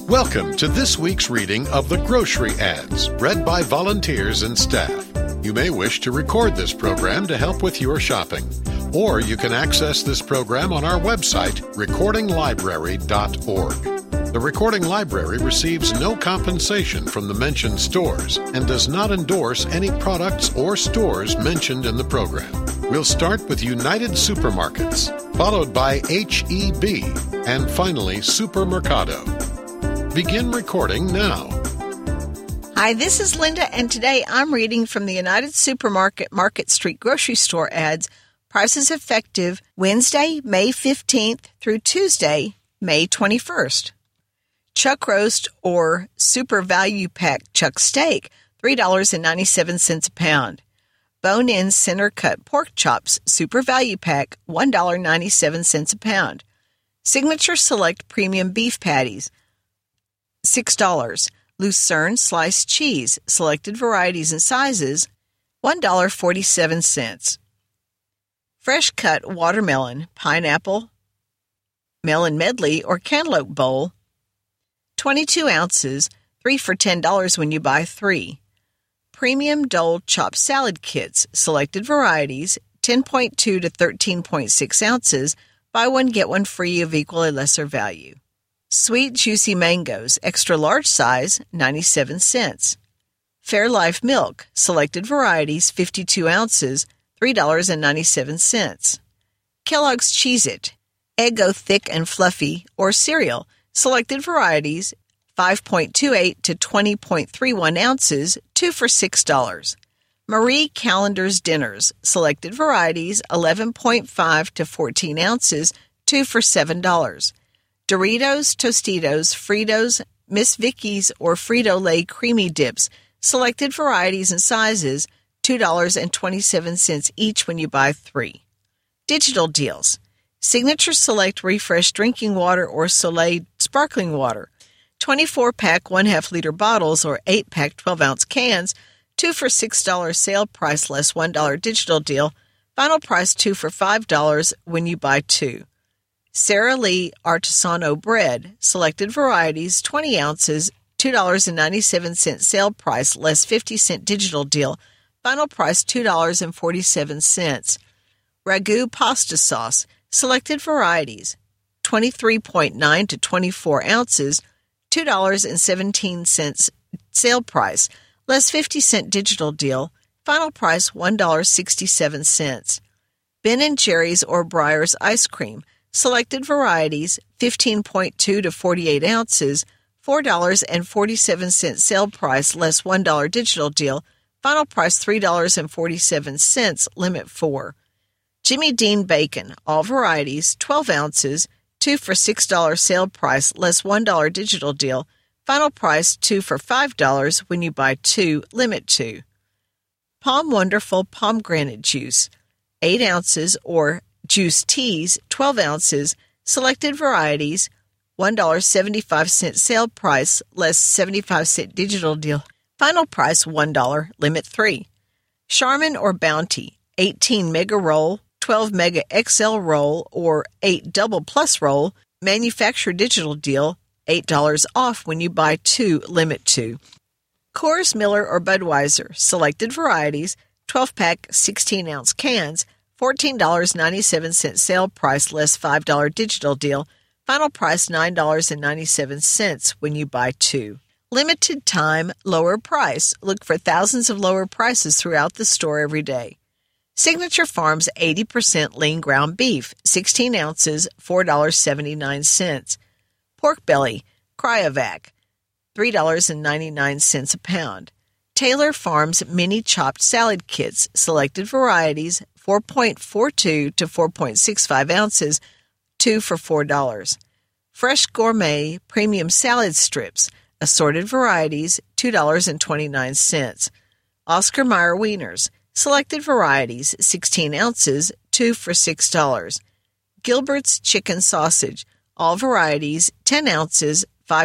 Welcome to this week's reading of the Grocery Ads, read by volunteers and staff. You may wish to record this program to help with your shopping, or you can access this program on our website, recordinglibrary.org. The Recording Library receives no compensation from the mentioned stores and does not endorse any products or stores mentioned in the program. We'll start with United Supermarkets, followed by H-E-B, and finally Supermercado. Begin recording now. Hi, this is Linda, and today I'm reading from the United Supermarket Market Street grocery store ads, prices effective Wednesday, May 15th through Tuesday, May 21st. Chuck Roast or Super Value Pack Chuck Steak, $3.97 a pound. Bone-in center-cut pork chops, Super Value Pack, $1.97 a pound. Signature Select Premium Beef Patties, $6. Lucerne Sliced Cheese, selected varieties and sizes, $1.47. Fresh Cut Watermelon, Pineapple, Melon Medley, or Cantaloupe Bowl, 22 ounces, 3 for $10 when you buy 3. Premium Dole Chopped Salad Kits, selected varieties, 10.2 to 13.6 ounces, buy one get one free of equal or lesser value. Sweet Juicy Mangoes, extra large size, 97 cents. Fairlife Milk, selected varieties, 52 ounces, $3.97. Kellogg's Cheez-It, Eggo Thick and Fluffy, or cereal, selected varieties, 5.28 to 20.31 ounces, 2 for $6. Marie Callender's Dinners, selected varieties, 11.5 to 14 ounces, 2 for $7. Doritos, Tostitos, Fritos, Miss Vicky's, or Frito-Lay Creamy Dips, selected varieties and sizes, $2.27 each when you buy 3. Digital deals. Signature Select Refresh Drinking Water or Soleil Sparkling Water, 24-pack 1/2 liter bottles or 8-pack 12-ounce cans, 2 for $6 sale price less $1 digital deal, final price 2 for $5 when you buy 2. Sara Lee Artisano Bread, selected varieties, 20 ounces, $2.97 sale price less 50-cent digital deal, final price $2.47. Ragu Pasta Sauce, selected varieties, 23.9 to 24 ounces, $2.17 sale price, less 50-cent digital deal, final price $1.67. Ben & Jerry's or Breyers Ice Cream, selected varieties, 15.2 to 48 ounces, $4.47 sale price, less $1 digital deal, final price $3.47, limit 4. Jimmy Dean Bacon, all varieties, 12 ounces, 2 for $6 sale price, less $1 digital deal, final price 2 for $5 when you buy 2, limit 2. Palm Wonderful Pomegranate Juice, 8 ounces, or Juice Teas, 12 ounces, selected varieties, $1.75 sale price, less 75-cent digital deal, final price $1, limit 3. Charmin or Bounty, 18 Mega Roll, 12 Mega XL Roll, or 8 Double Plus Roll, manufacturer digital deal, $8 off when you buy 2, limit 2. Coors Miller or Budweiser, selected varieties, 12-pack 16-ounce cans, $14.97 sale price less $5 digital deal, final price $9.97 when you buy 2. Limited time, lower price. Look for thousands of lower prices throughout the store every day. Signature Farms 80% lean ground beef, 16 ounces, $4.79. Pork belly, Cryovac, $3.99 a pound. Taylor Farms mini chopped salad kits, selected varieties, 4.42 to 4.65 ounces, 2 for $4. Fresh Gourmet premium salad strips, assorted varieties, $2.29. Oscar Mayer wieners, selected varieties, 16 ounces, 2 for $6. Gilbert's chicken sausage, all varieties, 10 ounces,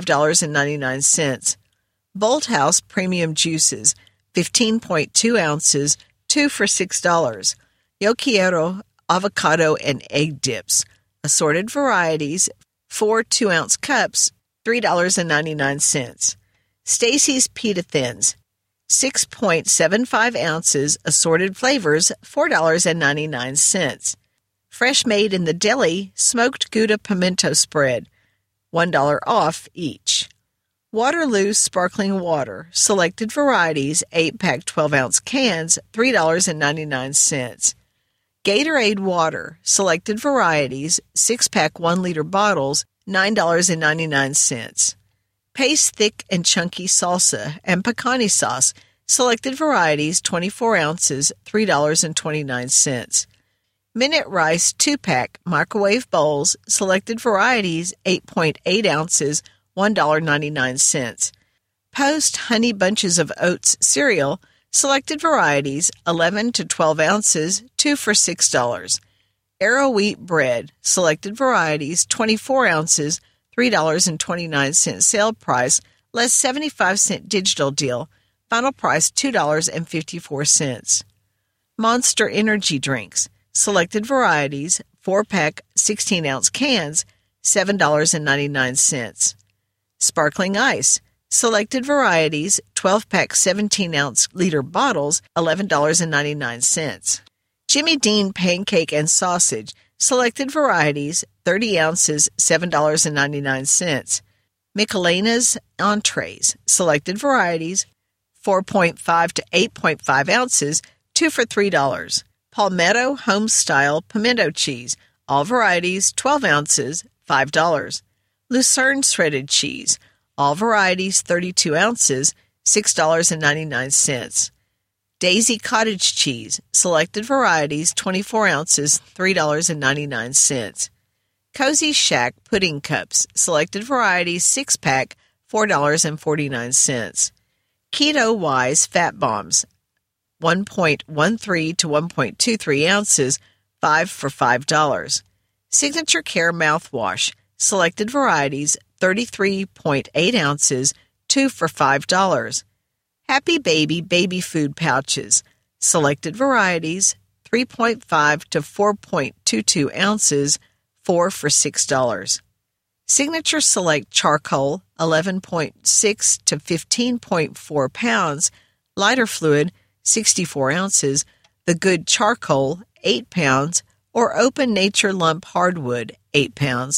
$5.99. Bolthouse premium juices, 15.2 ounces, 2 for $6. Yo Quiero avocado and egg dips, assorted varieties, 4 2-ounce cups, $3.99. Stacy's Pita Thins, 6.75 ounces, assorted flavors, $4.99. Fresh made in the deli, smoked Gouda pimento spread, $1 off each. Waterloo sparkling water, selected varieties, 8-pack 12-ounce cans, $3.99. Gatorade water, selected varieties, 6-pack 1-liter bottles, $9.99. Pace thick and chunky salsa and pecani sauce, selected varieties, 24 ounces, $3.29. Minute Rice 2-pack microwave bowls, selected varieties, 8.8 ounces, $1.99. Post Honey Bunches of Oats cereal, selected varieties, 11 to 12 ounces, 2 for $6. Arrow Wheat bread, selected varieties, 24 ounces, $3.29 sale price, less 75-cent digital deal, final price $2.54. Monster Energy drinks, selected varieties, 4-pack 16-ounce cans, $7.99. Sparkling Ice, selected varieties, 12-pack 17-ounce liter bottles, $11.99. Jimmy Dean pancake and sausage, selected varieties, 30 ounces, $7.99. Michelena's entrees, selected varieties, 4.5 to 8.5 ounces, 2 for $3. Palmetto Homestyle pimento cheese, all varieties, 12 ounces, $5. Lucerne shredded cheese, all varieties, 32 ounces, $6.99. Daisy cottage cheese, selected varieties, 24 ounces, $3.99. Cozy Shack pudding cups, selected varieties, 6-pack, $4.49. Keto Wise fat bombs, 1.13 to 1.23 ounces, 5 for $5. Signature Care mouthwash, selected varieties, 33.8 ounces, 2 for $5. Happy Baby baby food pouches, selected varieties, 3.5 to 4.22 ounces, 4 for $6. Signature Select charcoal, 11.6 to 15.4 pounds, lighter fluid, 64 ounces, The Good charcoal, 8 pounds, or Open Nature lump hardwood, 8 pounds,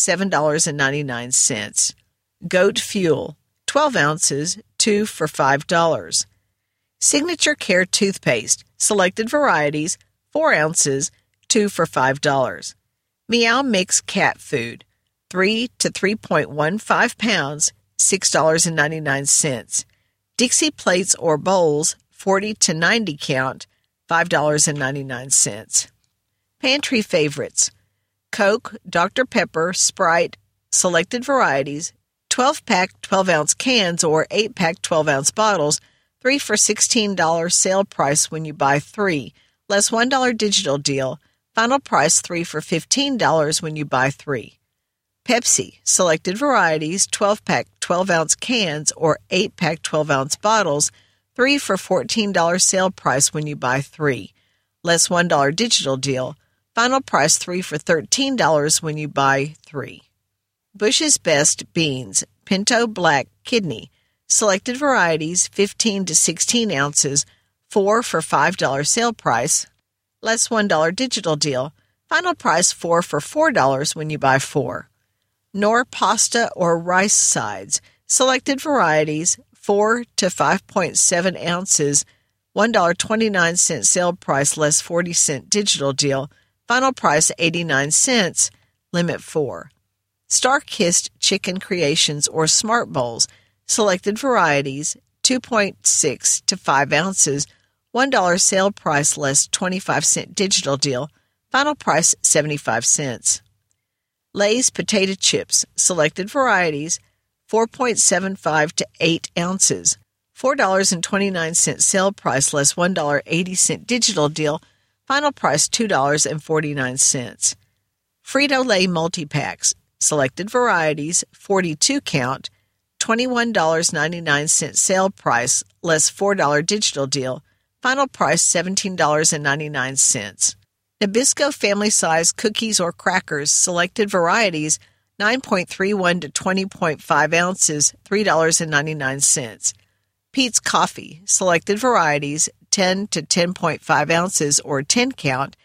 $7.99. Goat fuel, 12 ounces, 2 for $5. Signature Care toothpaste, selected varieties, 4 ounces, 2 for $5. Meow Mix cat food, 3 to 3.15 pounds, $6.99. Dixie plates or bowls, 40 to 90 count, $5.99. Pantry favorites, Coke, Dr. Pepper, Sprite, selected varieties, 12-pack 12-ounce cans or 8-pack 12-ounce bottles, 3 for $16 sale price when you buy 3, less $1 digital deal, final price 3 for $15 when you buy 3. Pepsi, selected varieties, 12-pack 12-ounce cans or 8-pack 12-ounce bottles, 3 for $14 sale price when you buy 3, less $1 digital deal, final price 3 for $13 when you buy 3. Bush's Best beans, Pinto Black Kidney, selected varieties, 15 to 16 ounces, 4 for $5 sale price, less $1 digital deal, final price 4 for $4 when you buy 4. Knorr pasta or rice sides, selected varieties, 4 to 5.7 ounces, $1.29 sale price less 40-cent digital deal, final price 89 cents, limit 4. Star-Kissed Chicken Creations or Smart Bowls, selected varieties, 2.6 to 5 ounces, $1 sale price less 25-cent digital deal, final price 75 cents. Lay's Potato Chips, selected varieties, 4.75 to 8 ounces, $4.29 sale price less $1.80 digital deal, final price $2.49. Frito-Lay multi-packs, selected varieties, 42 count, $21.99 sale price less $4 digital deal, final price $17.99. Nabisco family size cookies or crackers, selected varieties, 9.31 to 20.5 ounces, $3.99. Peet's Coffee, selected varieties, 10 to 10.5 ounces or 10 count,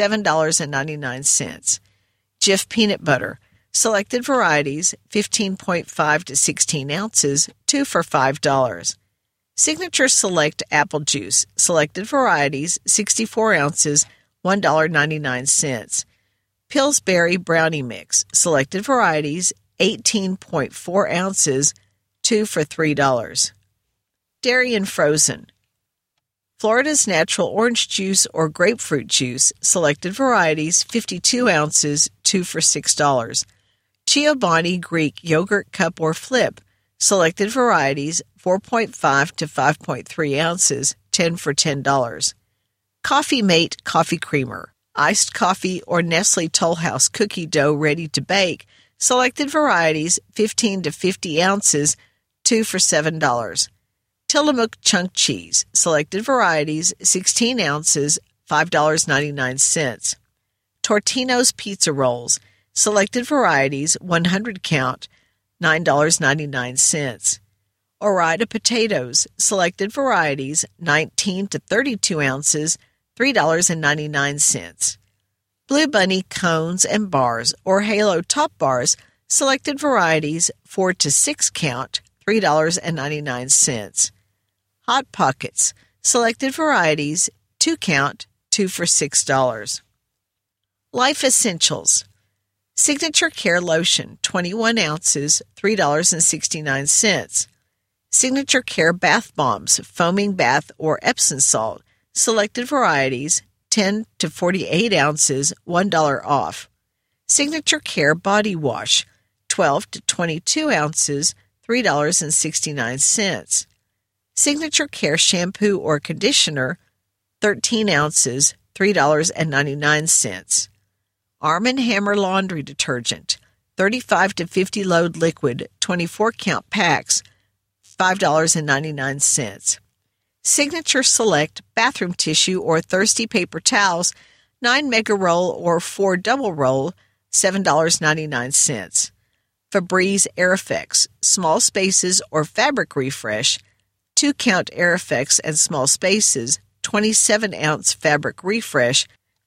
$7.99. Jif Peanut Butter, selected varieties, 15.5 to 16 ounces, 2 for $5. Signature Select Apple Juice, selected varieties, 64 ounces, $1.99. Pillsbury Brownie Mix, selected varieties, 18.4 ounces, 2 for $3. Dairy and Frozen. Florida's Natural Orange Juice or Grapefruit Juice, selected varieties, 52 ounces, 2 for $6. Chobani Greek Yogurt Cup or Flip, selected varieties, 4.5 to 5.3 ounces, 10 for $10. Coffee Mate Coffee Creamer, iced coffee or Nestle Toll House cookie dough ready to bake, selected varieties, 15 to 50 ounces, 2 for $7. Tillamook Chunk Cheese, selected varieties, 16 ounces, $5.99. Tortino's Pizza Rolls, selected varieties, 100 count, $9.99. Ore-Ida Potatoes, selected varieties, 19 to 32 ounces, $3.99. Blue Bunny Cones and Bars or Halo Top Bars, selected varieties, 4 to 6 count, $3.99. Hot Pockets, selected varieties, 2 count, 2 for $6. Life Essentials. Signature Care Lotion, 21 ounces, $3.69. Signature Care Bath Bombs, Foaming Bath or Epsom Salt, selected varieties, 10 to 48 ounces, $1 off. Signature Care Body Wash, 12 to 22 ounces, $3.69. Signature Care Shampoo or Conditioner, 13 ounces, $3.99. Arm & Hammer Laundry Detergent, 35 to 50 load liquid, 24 count packs, $5.99. Signature Select Bathroom Tissue or Thirsty Paper Towels, 9 mega roll or 4 double roll, $7.99. Febreze Air Effects, Small Spaces or Fabric Refresh, 2 count Air Effects and Small Spaces, 27 ounce Fabric Refresh,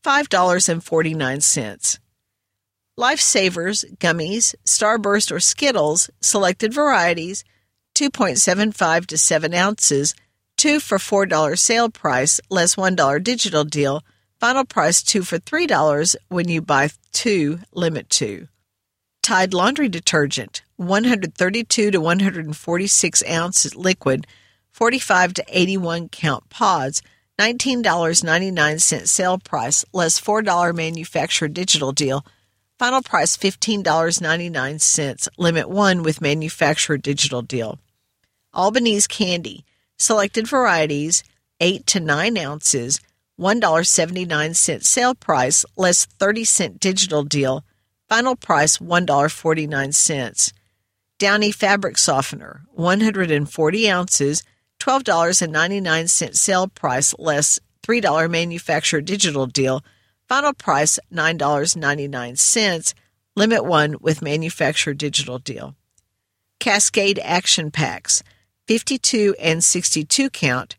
$5.49. Lifesavers Gummies, Starburst or Skittles, selected varieties, 2.75 to 7 ounces, 2 for $4 sale price, less $1 digital deal, final price 2 for $3 when you buy 2, limit 2. Tide Laundry Detergent, 132 to 146 ounces liquid, 45 to 81 count pods, $19.99 sale price, less $4 manufacturer digital deal, final price $15.99, limit 1 with manufacturer digital deal. Albanese Candy, selected varieties, 8 to 9 ounces, $1.79 sale price, less 30-cent digital deal, final price $1.49. Downy Fabric Softener, 140 ounces, $12.99 sale price, less $3 manufacturer digital deal, final price $9.99, limit 1 with manufacturer digital deal. Cascade Action Packs, 52 and 62 count,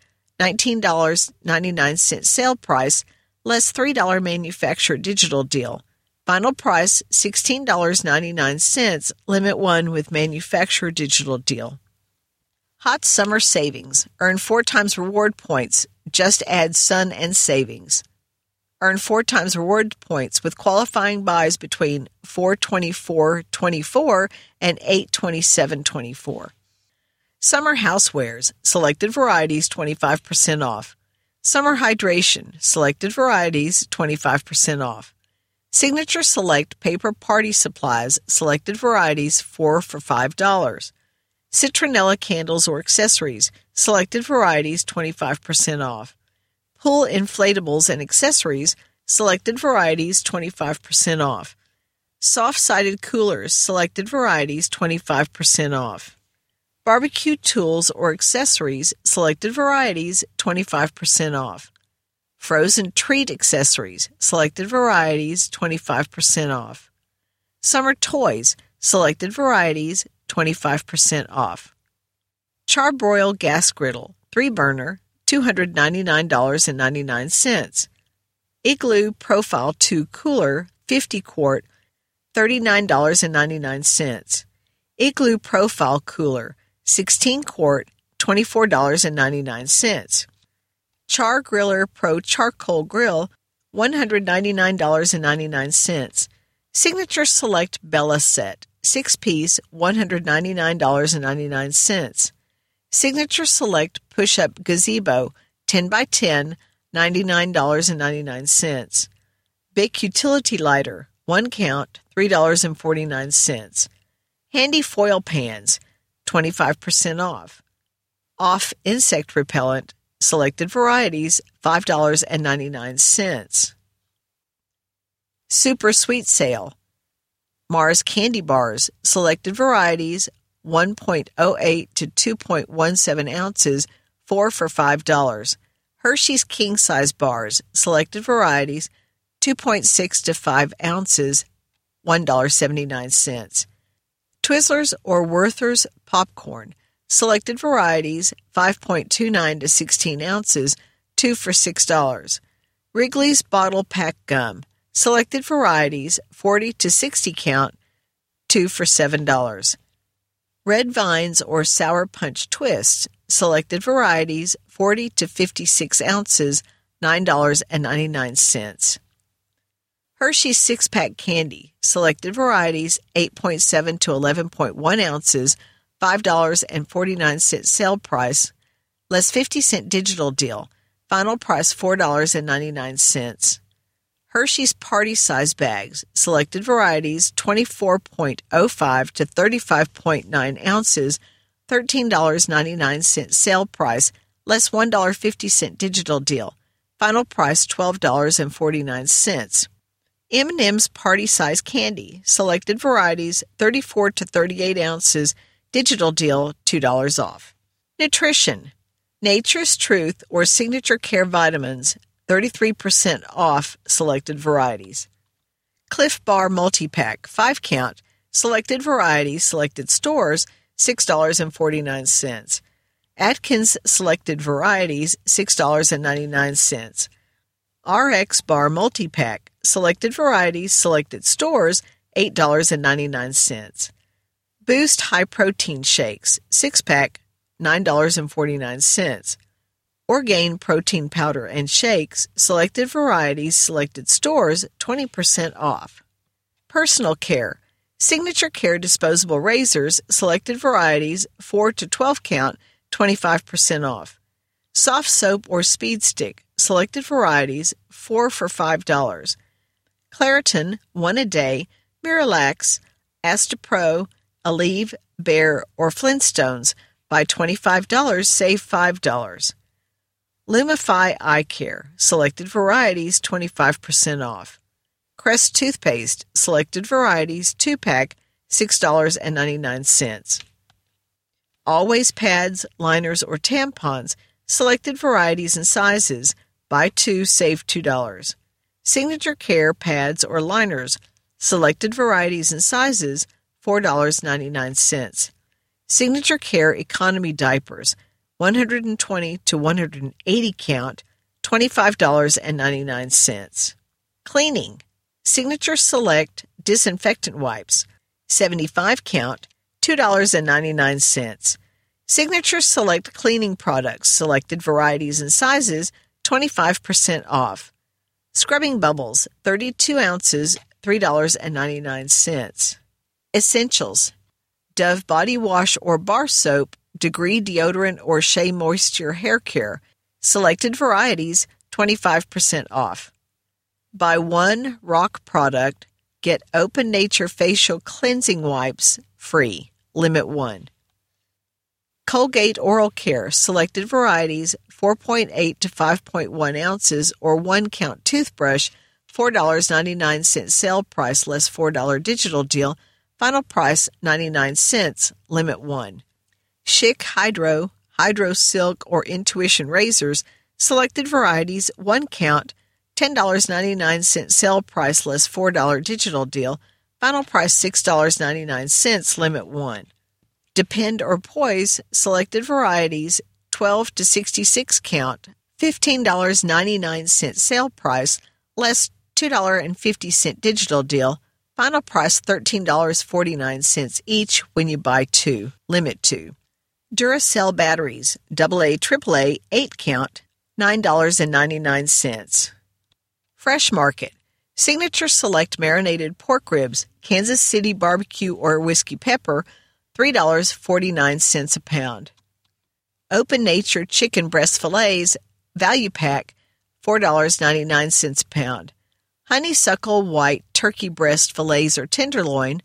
$19.99 sale price, less $3 manufacturer digital deal. Final price $16.99, limit 1 with manufacturer digital deal. Hot Summer Savings. Earn 4 times reward points. Just add Sun and Savings. Earn 4 times reward points with qualifying buys between 4/24/24 and 8/27/24. Summer Housewares. Selected varieties 25% off. Summer Hydration. Selected varieties 25% off. Signature Select Paper Party Supplies, selected varieties, 4 for $5. Citronella Candles or Accessories, selected varieties, 25% off. Pool Inflatables and Accessories, selected varieties, 25% off. Soft-sided Coolers, selected varieties, 25% off. Barbecue Tools or Accessories, selected varieties, 25% off. Frozen Treat Accessories, selected varieties, 25% off. Summer Toys, Selected varieties, 25% off. Charbroil gas griddle, 3-burner, $299.99. Igloo Profile 2 cooler, 50 quart, $39.99. Igloo Profile cooler, 16 quart, $24.99. Char Griller Pro Charcoal Grill, $199.99. Signature Select Bella Set, 6-piece, $199.99. Signature Select Push-Up Gazebo, 10x10, $99.99. Bic Utility Lighter, 1 count, $3.49. Handy Foil Pans, 25% off. Off Insect Repellent, selected varieties, $5.99. Super Sweet Sale. Mars Candy Bars, selected varieties, 1.08 to 2.17 ounces, 4 for $5. Hershey's King Size Bars, selected varieties, 2.6 to 5 ounces, $1.79. Twizzlers or Werther's Popcorn, selected varieties, 5.29 to 16 ounces, 2 for $6. Wrigley's Bottle Pack Gum, selected varieties, 40 to 60 count, 2 for $7. Red Vines or Sour Punch Twists, selected varieties, 40 to 56 ounces, $9.99. Hershey's 6-pack candy, selected varieties, 8.7 to 11.1 ounces, $5.49 sale price, less 50-cent digital deal, final price $4.99. Hershey's Party Size Bags, selected varieties, 24.05 to 35.9 ounces, $13.99 sale price, less $1.50 digital deal, final price $12.49. M&M's Party Size Candy, selected varieties, 34 to 38 ounces, digital deal, $2 off. Nutrition. Nature's Truth or Signature Care Vitamins, 33% off selected varieties. Cliff Bar Multi-Pack, 5 count, selected varieties, selected stores, $6.49. Atkins Selected Varieties, $6.99. RX Bar Multi-Pack, selected varieties, selected stores, $8.99. Boost High Protein Shakes, 6-pack, $9.49. Orgain Protein Powder and Shakes, selected varieties, selected stores, 20% off. Personal Care, Signature Care Disposable Razors, selected varieties, 4 to 12 count, 25% off. Soft Soap or Speed Stick, selected varieties, 4 for $5. Claritin, 1 a day, Miralax, Astapro, Aleve, Bear, or Flintstones, buy $25, save $5. Lumify Eye Care, selected varieties, 25% off. Crest Toothpaste, selected varieties, 2-pack, $6.99. Always Pads, Liners, or Tampons, selected varieties and sizes, buy 2, save $2. Signature Care Pads or Liners, selected varieties and sizes, $4.99. Signature Care Economy Diapers, 120 to 180 count, $25.99. Cleaning, Signature Select Disinfectant Wipes, 75 count, $2.99. Signature Select Cleaning Products, selected varieties and sizes, 25% off. Scrubbing Bubbles, 32 ounces, $3.99. Essentials, Dove Body Wash or Bar Soap, Degree Deodorant or Shea Moisture Hair Care, selected varieties, 25% off. Buy 1 Rock product, get Open Nature Facial Cleansing Wipes free, limit 1. Colgate Oral Care, selected varieties, 4.8 to 5.1 ounces or 1 count toothbrush, $4.99 sale price less $4 digital deal, final price 99 cents, limit 1. Schick Hydro, Hydro Silk or Intuition Razors, selected varieties, 1 count, $10.99 sale price less $4 digital deal, Final price $6.99, limit 1. Depend or Poise, selected varieties, 12 to 66 count, $15.99 sale price, less $2.50 digital deal. Final price $13.49 each when you buy 2, limit 2. Duracell batteries, AA, AAA, 8 count, $9.99. Fresh Market, Signature Select marinated pork ribs, Kansas City barbecue or whiskey pepper, $3.49 a pound. Open Nature chicken breast fillets, value pack, $4.99 a pound. Honeysuckle white turkey breast fillets or tenderloin,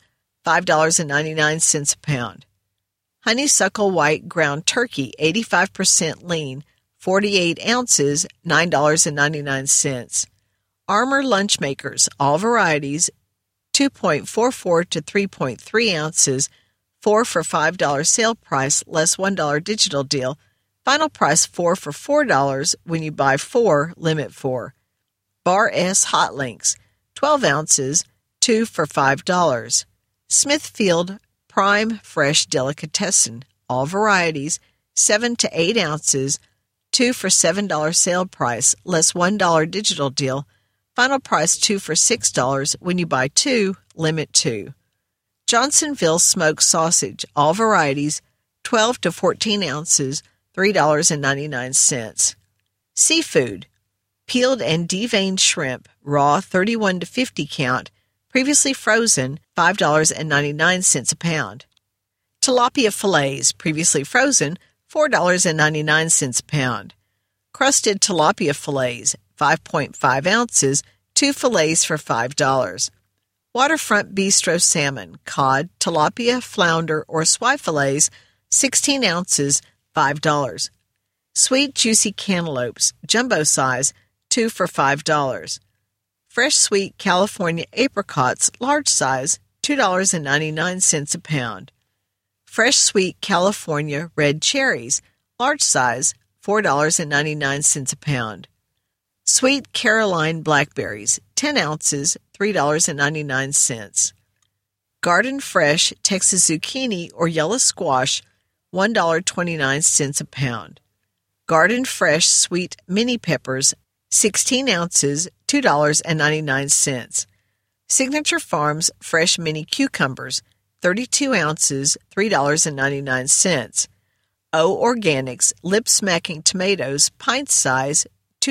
$5.99 a pound. Honeysuckle white ground turkey, 85% lean, 48 ounces, $9.99. Armor lunch makers, all varieties, 2.44 to 3.3 ounces, 4 for $5 sale price, less $1 digital deal. Final price 4 for $4 when you buy 4, limit 4. Bar S Hot Links, 12 ounces, 2 for $5. Smithfield Prime Fresh Delicatessen, all varieties, 7 to 8 ounces, 2 for $7 sale price, less $1 digital deal. Final price 2 for $6 when you buy 2, limit 2. Johnsonville Smoked Sausage, all varieties, 12 to 14 ounces, $3.99. Seafood, peeled and deveined shrimp, raw 31 to 50 count, previously frozen, $5.99 a pound. Tilapia fillets, previously frozen, $4.99 a pound. Crusted tilapia fillets, 5.5 ounces, 2 fillets for $5. Waterfront Bistro salmon, cod, tilapia, flounder, or swai fillets, 16 ounces, $5. Sweet juicy cantaloupes, jumbo size, 2 for $5. Fresh sweet California apricots, large size, $2.99 a pound. Fresh sweet California red cherries, large size, $4.99 a pound. Sweet Caroline blackberries, 10 ounces, $3.99. Garden Fresh Texas zucchini or yellow squash, $1.29 a pound. Garden Fresh sweet mini peppers, 16 ounces, $2.99. Signature Farms fresh mini cucumbers, 32 ounces, $3.99. O Organics lip-smacking tomatoes, pint size,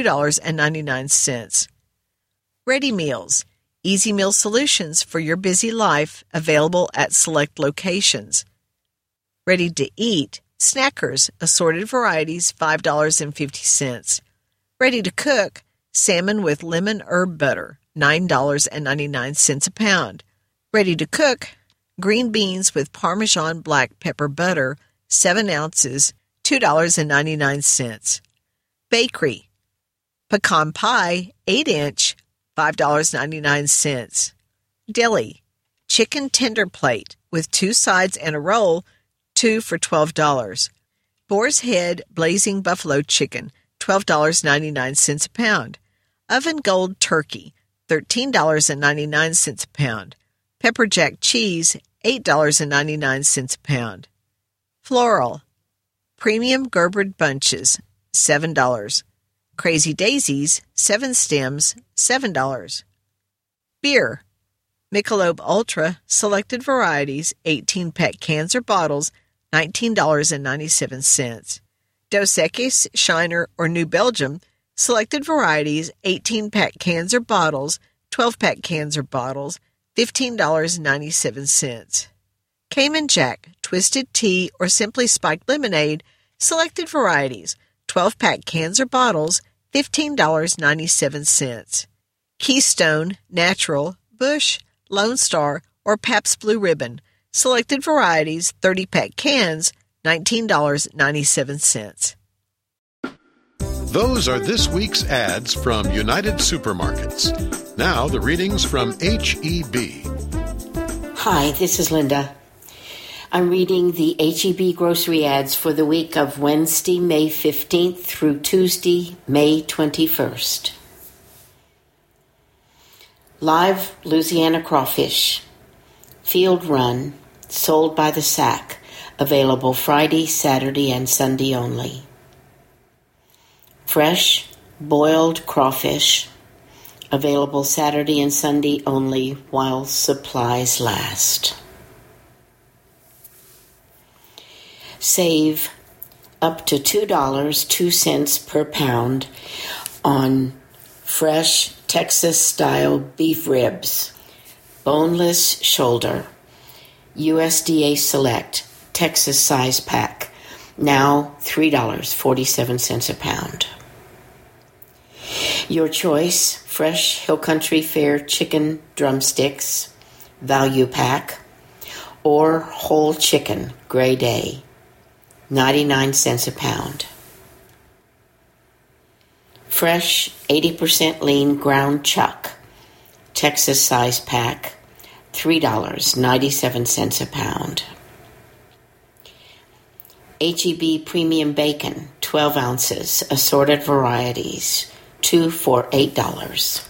$2.99. Ready Meals, easy meal solutions for your busy life, available at select locations. Ready to eat, Snackers, assorted varieties, $5.50. Ready to cook, salmon with lemon herb butter, $9.99 a pound. Ready to cook, green beans with Parmesan black pepper butter, 7 ounces, $2.99. Bakery, pecan pie, 8-inch, $5.99. Deli, chicken tender plate with 2 sides and a roll, 2 for $12. Boar's Head blazing buffalo chicken, $12.99 a pound. Oven Gold turkey, $13.99 a pound. Pepper Jack cheese, $8.99 a pound. Floral, premium Gerbered bunches, $7. Crazy Daisies, 7 stems, $7. Beer, Michelob Ultra, selected varieties, 18-pack cans or bottles, $19.97. Dos Equis, Shiner, or New Belgium, selected varieties, 18-pack cans or bottles, 12-pack cans or bottles, $15.97. Cayman Jack, Twisted Tea, or Simply Spiked Lemonade, selected varieties, 12-pack cans or bottles, $15.97. Keystone, Natural, Busch, Lone Star, or Pabst Blue Ribbon, selected varieties, 30-pack cans, $19.97. Those are this week's ads from United Supermarkets. Now the readings from H-E-B. Hi, this is Linda. I'm reading the H-E-B grocery ads for the week of Wednesday, May 15th through Tuesday, May 21st. Live Louisiana crawfish. Field Run, sold by the sack, available Friday, Saturday, and Sunday only. Fresh boiled crawfish, available Saturday and Sunday only while supplies last. Save up to $2.02 per pound on fresh Texas-style beef ribs, boneless shoulder, USDA Select, Texas size pack, now $3.47 a pound. Your choice, fresh Hill Country Fare chicken drumsticks, value pack, or whole chicken, Gray Day, 99 cents a pound. Fresh 80% lean ground chuck, Texas size pack, $3.97 a pound. H-E-B premium bacon, 12 ounces, assorted varieties, 2 for $8.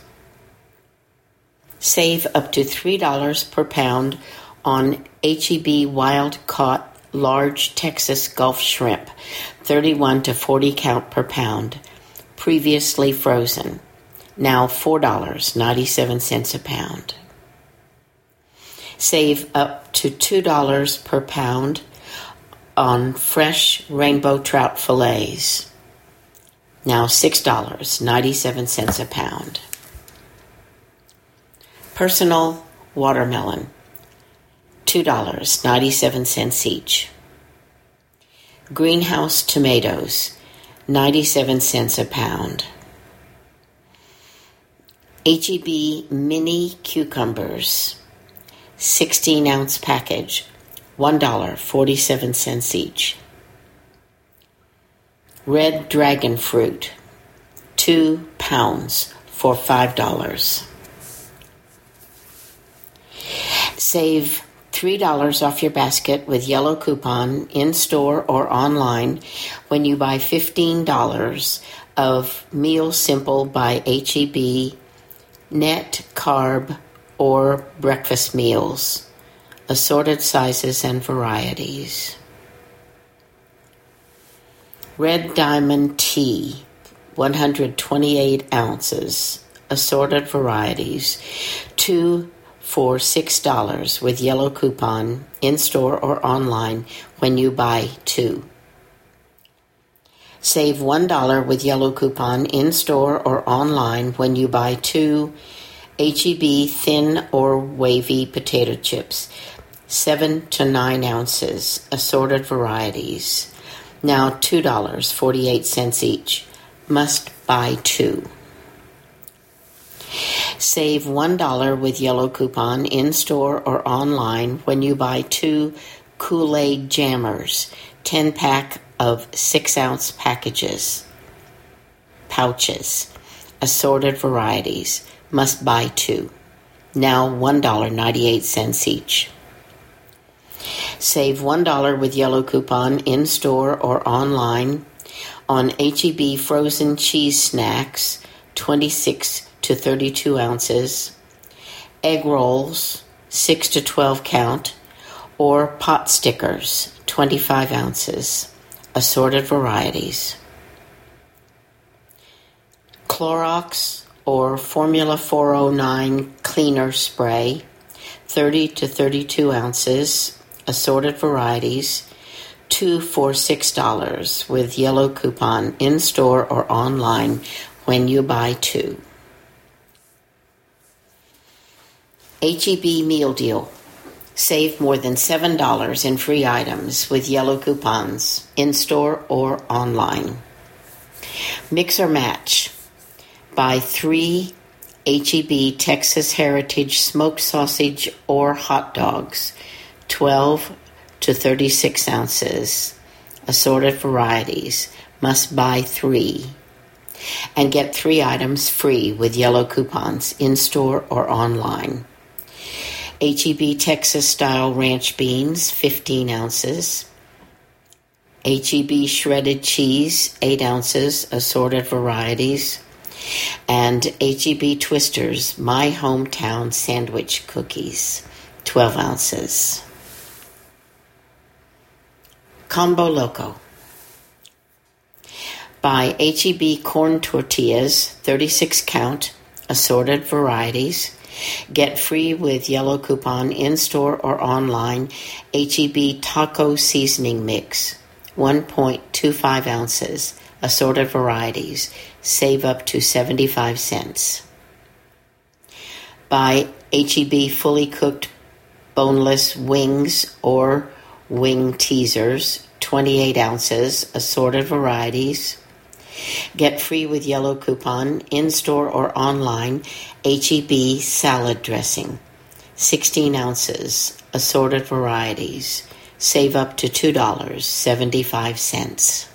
Save up to $3 per pound on H-E-B wild-caught large Texas Gulf shrimp, 31 to 40 count per pound, previously frozen, now $4.97 a pound. Save up to $2 per pound on fresh rainbow trout fillets, now $6.97 a pound. Personal watermelon, $2.97 each. Greenhouse tomatoes, 97 cents a pound. H-E-B mini cucumbers, 16-ounce package, $1.47 each. Red dragon fruit, 2 pounds for $5. Save $3 off your basket with yellow coupon in-store or online when you buy $15 of Meal Simple by H-E-B, net carb, or breakfast meals, assorted sizes and varieties. Red Diamond Tea, 128 ounces, assorted varieties, 2 for $6 with yellow coupon in-store or online when you buy 2. Save $1 with yellow coupon in-store or online when you buy 2 H-E-B thin or wavy potato chips, 7 to 9 ounces, assorted varieties, now $2.48 each. Must buy 2. Save $1 with yellow coupon in-store or online when you buy 2 Kool-Aid Jammers, 10-pack of 6-ounce pouches, assorted varieties. Must buy 2. Now $1.98 each. Save $1 with yellow coupon in-store or online on H-E-B frozen cheese snacks, 26 to 32 ounces, egg rolls, 6 to 12 count, or pot stickers, 25 ounces, assorted varieties. Clorox or Formula 409 cleaner spray, 30 to 32 ounces, assorted varieties, 2 for $6 with yellow coupon in-store or online when you buy 2. H-E-B meal deal. Save more than $7 in free items with yellow coupons in-store or online. Mix or match. Buy 3 H-E-B Texas Heritage smoked sausage or hot dogs, 12 to 36 ounces, assorted varieties. Must buy 3. And get 3 items free with yellow coupons in-store or online. H-E-B Texas Style Ranch Beans, 15 ounces. H-E-B Shredded Cheese, 8 ounces, assorted varieties. And H-E-B Twisters, My Hometown Sandwich Cookies, 12 ounces. Combo Loco. Buy H-E-B corn tortillas, 36 count, assorted varieties. Get free with yellow coupon in-store or online. H-E-B taco seasoning mix, 1.25 ounces, assorted varieties. Save up to 75 cents. Buy H-E-B fully cooked boneless wings or wing teasers, 28 ounces, assorted varieties. Get free with yellow coupon in-store or online. H-E-B salad dressing, 16 ounces, assorted varieties. Save up to $2.75.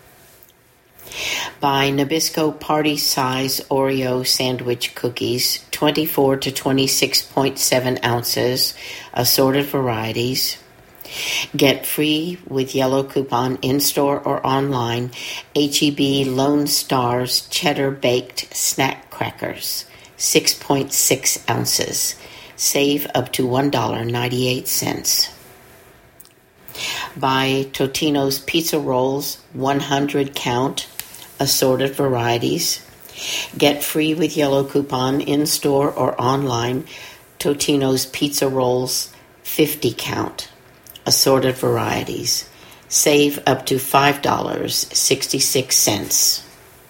Buy Nabisco party size Oreo sandwich cookies, 24 to 26.7 ounces, assorted varieties. Get free with yellow coupon in-store or online. H-E-B Lone Stars cheddar baked snack crackers, 6.6 ounces. Save up to $1.98. Buy Totino's pizza rolls, 100 count, assorted varieties. Get free with yellow coupon in-store or online. Totino's pizza rolls, 50 count, assorted varieties. Save up to $5.66.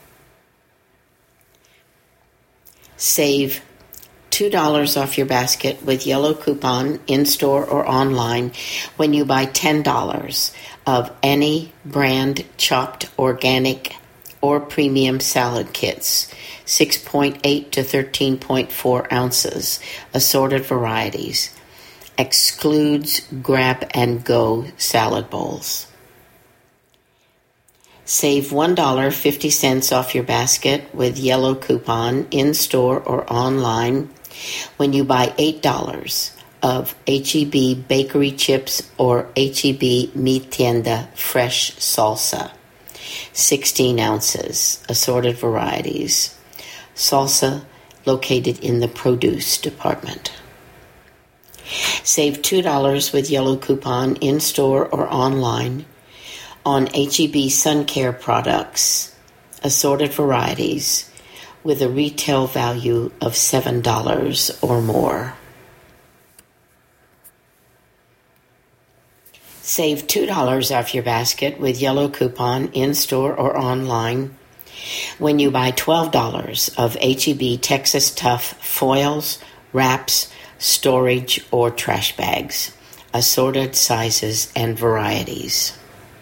Save $2 off your basket with yellow coupon in-store or online when you buy $10 of any brand chopped organic or premium salad kits, 6.8 to 13.4 ounces, assorted varieties. Excludes grab-and-go salad bowls. Save $1.50 off your basket with yellow coupon in-store or online when you buy $8 of H-E-B bakery chips or H-E-B Mi Tienda fresh salsa, 16 ounces, assorted varieties. Salsa located in the produce department. Save $2 with yellow coupon in-store or online on H-E-B sun care products, assorted varieties, with a retail value of $7 or more. Save $2 off your basket with yellow coupon in-store or online when you buy $12 of H-E-B Texas Tough foils, wraps, storage, or trash bags, assorted sizes and varieties.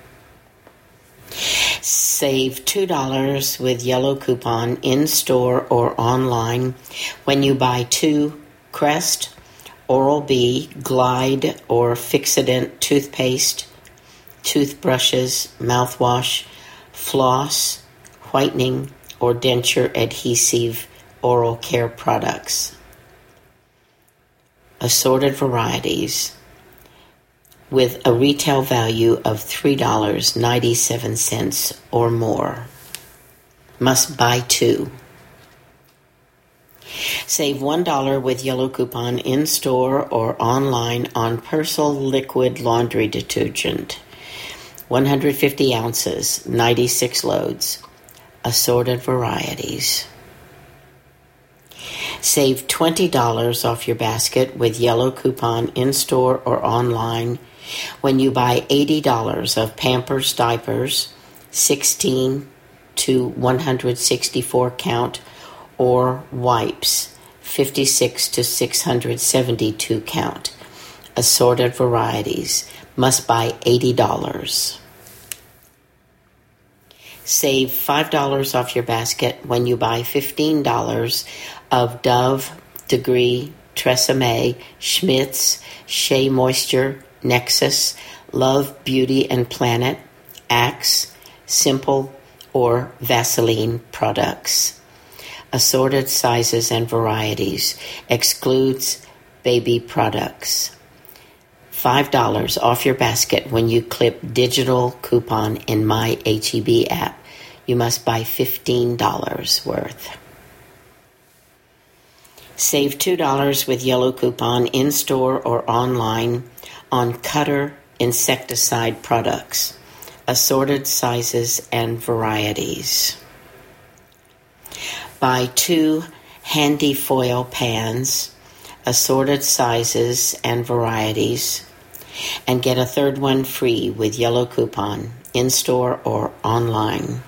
Save $2 with yellow coupon in-store or online when you buy 2 Crest, Oral-B, Glide, or Fixodent toothpaste, toothbrushes, mouthwash, floss, whitening, or denture adhesive oral care products. Assorted varieties with a retail value of $3.97 or more. Must buy 2. Save $1 with yellow coupon in-store or online on Persil liquid laundry detergent, 150 ounces, 96 loads, assorted varieties. Save $20 off your basket with yellow coupon in-store or online when you buy $80 of Pampers diapers, 16 to 164 count, or wipes, 56 to 672 count, assorted varieties. Must buy $80. Save $5 off your basket when you buy $15 of Dove, Degree, Tresemme, Schmitz, Shea Moisture, Nexus, Love, Beauty and Planet, Axe, Simple, or Vaseline products. Assorted sizes and varieties. Excludes baby products. $5 off your basket when you clip digital coupon in My H-E-B app. You must buy $15 worth. Save $2 with yellow coupon in-store or online on Cutter insecticide products, assorted sizes and varieties. Buy 2 handy foil pans, assorted sizes and varieties, and get a third one free with yellow coupon in-store or online.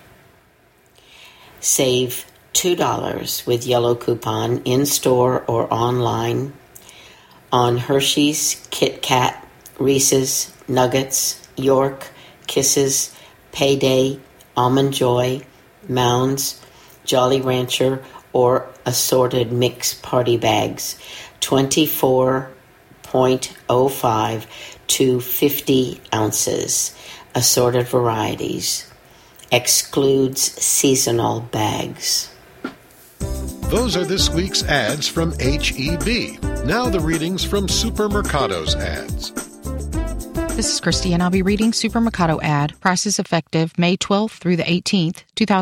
Save $2 with yellow coupon in-store or online on Hershey's, Kit Kat, Reese's, Nuggets, York, Kisses, Payday, Almond Joy, Mounds, Jolly Rancher, or assorted mix party bags, 24.05 to 50 ounces, assorted varieties. Excludes seasonal bags. Those are this week's ads from H-E-B. Now the readings from Supermercado's ads. This is Christy, and I'll be reading Supermercado ad. Prices effective May 12th through the 18th,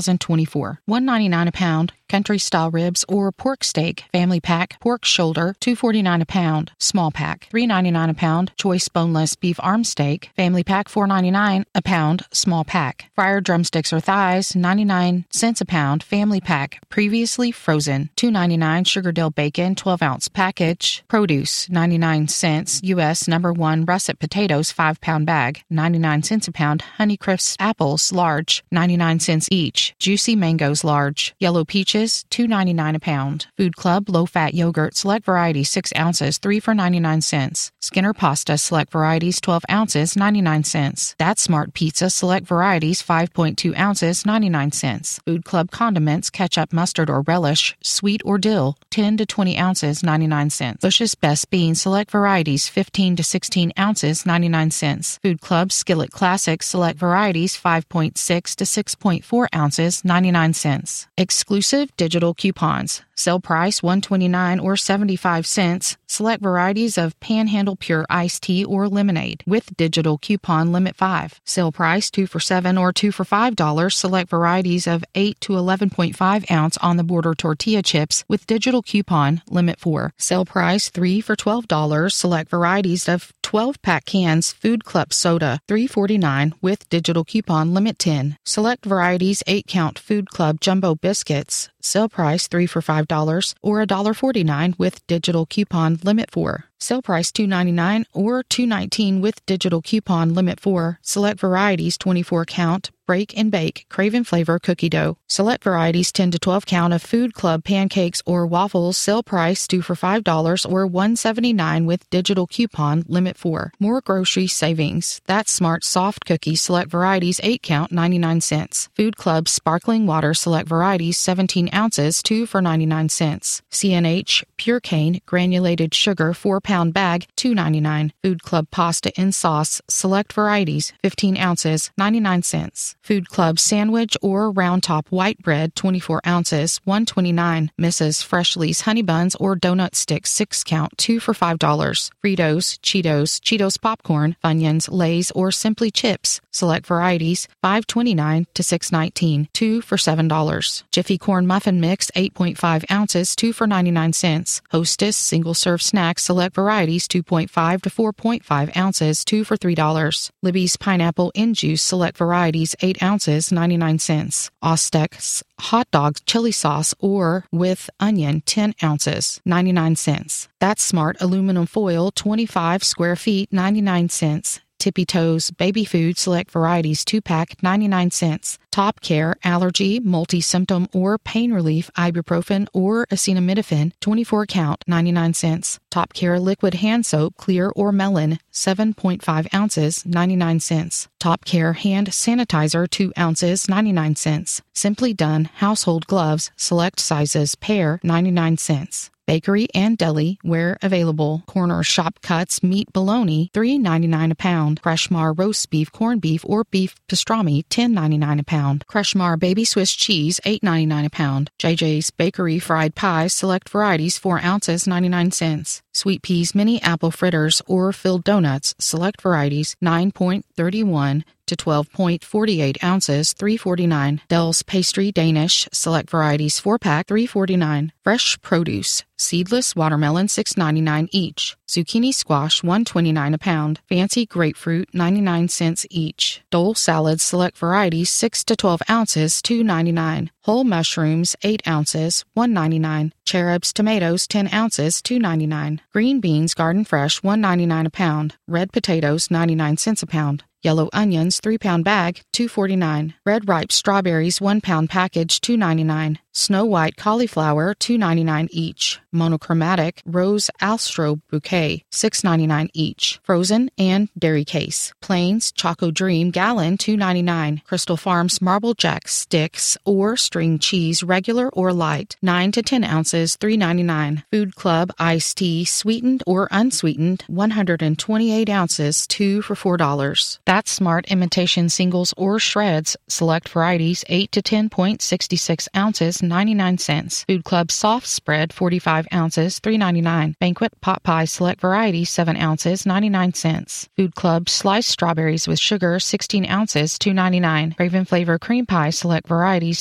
2024. $1.99 a pound. Country-style ribs or pork steak, family pack, pork shoulder, $2.49 a pound, small pack, $3.99 a pound, choice boneless beef arm steak, family pack, $4.99 a pound, small pack, fryer drumsticks or thighs, 99 cents a pound, family pack, previously frozen, $2.99 Sugardale bacon, 12-ounce package, produce, 99 cents, U.S. number 1 russet potatoes, 5-pound bag, 99 cents a pound, Honeycrisp apples, large, 99 cents each, juicy mangoes, large, yellow peaches, $2.99 a pound. Food Club low-fat yogurt, select varieties, 6 ounces, 3 for 99 cents. Skinner pasta, select varieties, 12 ounces, 99 cents. That's Smart Pizza, select varieties, 5.2 ounces, 99 cents. Food Club condiments, ketchup, mustard, or relish, sweet or dill, 10 to 20 ounces, 99 cents. Bush's Best Beans, select varieties, 15 to 16 ounces, 99 cents. Food Club Skillet Classic, select varieties, 5.6 to 6.4 ounces, 99 cents. Exclusive digital coupons. Sale price $1.29 or 75 cents. Select varieties of Panhandle Pure Iced Tea or Lemonade with digital coupon limit 5. Sale price 2 for $7 or 2 for $5. Select varieties of 8 to 11.5 ounce On the Border tortilla chips with digital coupon limit 4. Sale price 3 for $12. Select varieties of 12-pack cans Food Club soda, $3.49 with digital coupon limit 10. Select varieties 8-count Food Club jumbo biscuits. Sale price $3 for $5 or $1.49 with digital coupon limit 4. Sale price $2.99 or $2.19 with digital coupon limit 4. Select varieties 24 count Break and Bake Craven Flavor Cookie Dough. Select varieties 10 to 12 count of Food Club pancakes or waffles. Sale price $2 for $5 or $1.79 with digital coupon limit 4. More grocery savings. That's Smart Soft Cookies. Select varieties 8 count 99 cents. Food Club Sparkling Water. Select varieties 17 ounces 2 for 99 cents. CNH Pure Cane Granulated Sugar 4-pound bag $2.99. Food Club Pasta in Sauce. Select varieties 15 ounces 99 cents. Food Club Sandwich or Round Top White Bread 24 ounces $1.29. Mrs. Freshly's Honey Buns or Donut Sticks 6 count 2 for $5. Fritos, Cheetos, Cheetos Popcorn, Funyuns, Lay's, or Simply Chips. Select varieties $5.29 to $6.19 2 for $7. Jiffy Corn Muffin Mix 8.5 ounces 2 for 99 cents. Hostess Single Serve Snacks. Select varieties 2.5 to 4.5 ounces 2 for $3. Libby's Pineapple in Juice. Select varieties 8 ounces 99 cents. Ostex Hot Dog Chili Sauce or with onion 10 ounces 99 cents. That's Smart Aluminum Foil 25 square feet 99 cents. Tippy Toes Baby Food Select Varieties 2-pack 99 cents. Top Care Allergy, Multi-Symptom or Pain Relief Ibuprofen or Acetaminophen 24 count 99 cents. Top Care Liquid Hand Soap Clear or Melon 7.5 ounces 99 cents. Top Care Hand Sanitizer 2 ounces 99 cents. Simply Done Household Gloves Select Sizes Pair 99 cents. Bakery and deli where available. Corner Shop Cuts Meat Bologna $3.99 a pound. Crushmar Roast Beef Corned Beef or Beef Pastrami $10.99 a pound. Crushmar Baby Swiss Cheese $8.99 a pound. JJ's Bakery Fried Pies Select Varieties 4 ounces 99 cents. Sweet Peas Mini Apple Fritters or Filled Donuts, select varieties, 9.31 to 12.48 ounces, $3.49. Del's Pastry Danish, select varieties, 4-pack, $3.49. Fresh Produce, seedless watermelon, $6.99 each. Zucchini squash, $1.29 a pound. Fancy grapefruit, 99 cents each. Dole salads, select varieties, 6 to 12 ounces, $2.99. Whole mushrooms, 8 ounces, $1.99. Cherub's tomatoes, 10 ounces, $2.99. Green beans, garden fresh, $1.99 a pound. Red potatoes, 99 cents a pound. Yellow onions, 3-pound bag, $2.49. Red ripe strawberries, 1-pound package, $2.99. Snow white cauliflower, $2.99 each. Monochromatic rose astro bouquet, $6.99 each. Frozen and dairy case. Plains Choco Dream gallon, $2.99. Crystal Farms Marble Jack sticks or string cheese, regular or light, 9 to 10 ounces, $3.99. Food Club iced tea, sweetened or unsweetened, 128 ounces, 2 for $4. That's Smart imitation singles or shreds, select varieties, 8 to 10.66 ounces, 99 cents. Food Club soft spread, 45 ounces, $3.99. Banquet pot pie select varieties, 7 ounces, 99 cents. Food Club sliced strawberries with sugar, 16 ounces, $2.99. Raven flavor cream pie select varieties,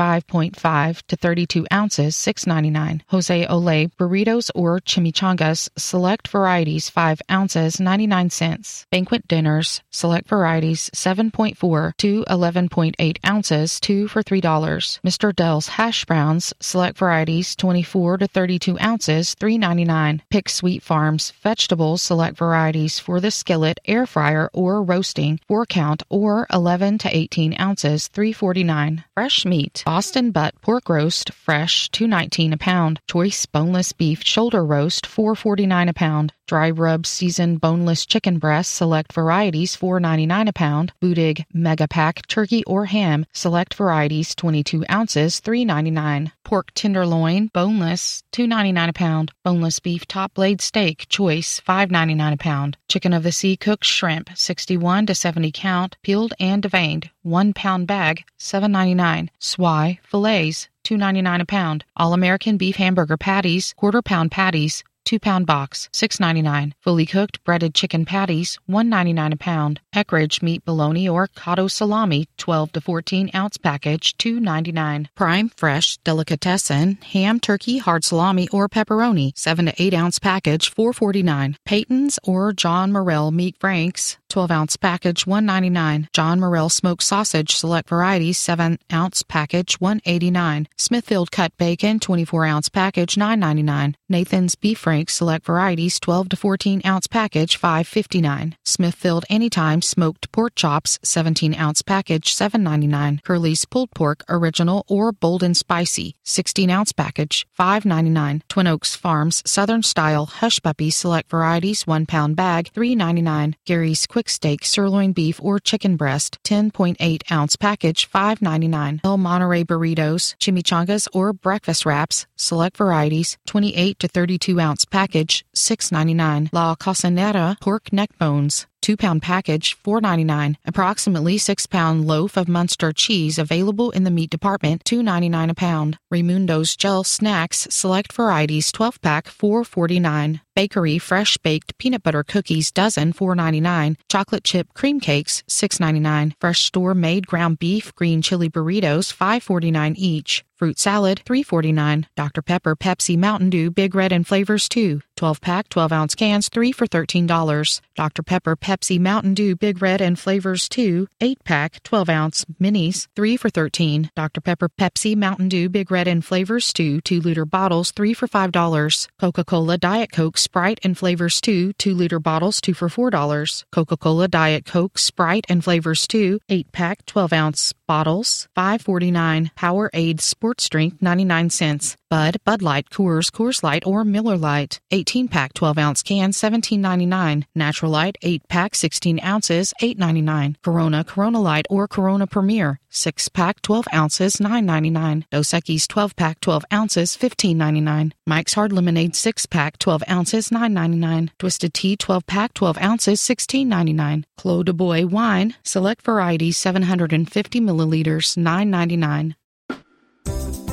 25.5 to 32 ounces, $6.99. Jose Ole burritos or chimichangas select varieties, 5 ounces, 99 cents. Banquet dinners select varieties, 7.4 to 11.8 ounces, 2 for $3. Mr. Dell's hash browns, select varieties, 24 to 32 ounces, $3.99. Pick Sweet Farms vegetables, select varieties for the skillet, air fryer, or roasting, 4-count or 11 to 18 ounces, $3.49. Fresh meat, Boston butt pork roast, fresh, $2.19 a pound. Choice boneless beef shoulder roast, $4.49 a pound. Dry rub seasoned boneless chicken breast, select varieties, $4.99 a pound. Boudig Mega Pack turkey or ham, select varieties, 22 ounces, $3.99. Pork tenderloin, boneless, $2.99 a pound. Boneless beef top blade steak, choice, $5.99 a pound. Chicken of the sea cooked shrimp, 61 to 70 count, peeled and deveined, 1-pound bag, $7.99. Swai fillets, $2.99 a pound. All-American beef hamburger patties, quarter-pound patties, 2-pound box, $6.99. Fully cooked breaded chicken patties, $1.99 a pound. Eckrich meat bologna or cotto salami, 12 to 14 ounce package, $2.99. Prime fresh delicatessen ham turkey hard salami or pepperoni, 7 to 8 ounce package, $4.49. Peyton's or John Morrell meat franks, 12 ounce package, $1.99. John Morrell smoked sausage select varieties, 7 ounce package, $1.89. Smithfield cut bacon, 24 ounce package, $9.99. Nathan's beef franks select varieties, 12 to 14 ounce package, $5.59. Smithfield Anytime smoked pork chops, 17 ounce package, $7.99. Curly's pulled pork original or bold and spicy, 16 ounce package, $5.99. Twin Oaks Farms Southern style hush puppy select varieties, 1-pound bag, $3.99. Gary's quick steak sirloin beef or chicken breast, 10.8 ounce package, $5.99. El Monterey burritos, chimichangas or breakfast wraps, select varieties, 28 to 32 ounce package, $6.99. La Cocinera pork neck bones, 2-pound package, $4.99. Approximately 6-pound loaf of Munster cheese available in the meat department, $2.99 a pound. Raimundo's gel snacks select varieties, 12-pack, $4.49. Bakery fresh baked peanut butter cookies dozen, $4.99. Chocolate chip cream cakes, $6.99. Fresh store made ground beef green chili burritos, $5.49 each. Fruit salad, $3.49. Dr. Pepper Pepsi Mountain Dew Big Red and Flavors 2. 12-pack, 12-ounce cans, 3 for $13. Dr. Pepper Pepsi Mountain Dew Big Red and Flavors 2. 8-pack, 12-ounce minis, 3 for $13. Dr. Pepper Pepsi Mountain Dew Big Red and Flavors 2. 2-liter bottles, 3 for $5. Coca-Cola Diet Coke Sprite and Flavors 2. 2-liter bottles, 2 for $4. Coca-Cola Diet Coke Sprite and Flavors 2. 8-pack, 12-ounce bottles, $5.49. Powerade Sports Drink, 99 cents. Bud, Bud Light, Coors Light, or Miller Lite. 18-pack, 12-ounce can, $17.99. Natural Light, 8-pack, 16 ounces, $8.99. Corona Light, or Corona Premier, 6-pack, 12 ounces, $9.99. Dos Equis 12-pack, 12 ounces, $15.99. Mike's Hard Lemonade 6-pack, 12 ounces, $9.99. Twisted Tea 12-pack, 12 ounces, $16.99. Clos de Bois Wine, select varieties, 750 milliliters, $9.99.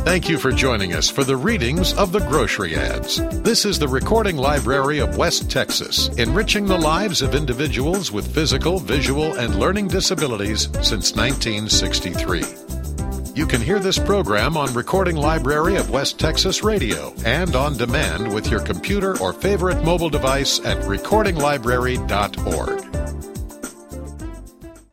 Thank you for joining us for the readings of the grocery ads. This is the Recording Library of West Texas, enriching the lives of individuals with physical, visual, and learning disabilities since 1963. You can hear this program on Recording Library of West Texas Radio and on demand with your computer or favorite mobile device at recordinglibrary.org.